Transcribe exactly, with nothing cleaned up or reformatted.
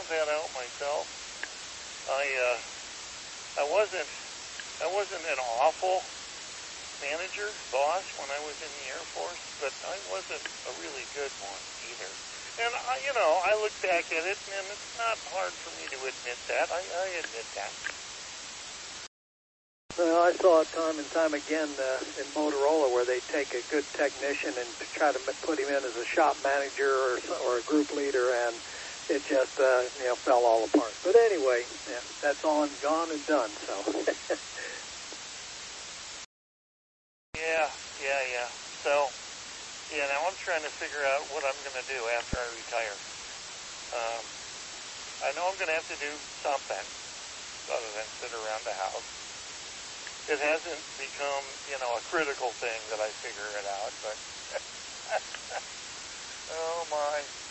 that out myself. I uh, I wasn't I wasn't an awful manager, boss when I was in the Air Force, but I wasn't a really good one either. And I, you know, I look back at it, and it's not hard for me to admit that. I, I admit that. Well, I saw it time and time again uh, in Motorola where they take a good technician and try to put him in as a shop manager or, or a group leader, and it just uh, you know fell all apart. But anyway, yeah, that's all and gone and done. So. yeah, yeah, yeah. So, yeah, now I'm trying to figure out what I'm going to do after I retire. Um, I know I'm going to have to do something other than sit around the house. It hasn't become, you know, a critical thing that I figure it out, but oh my.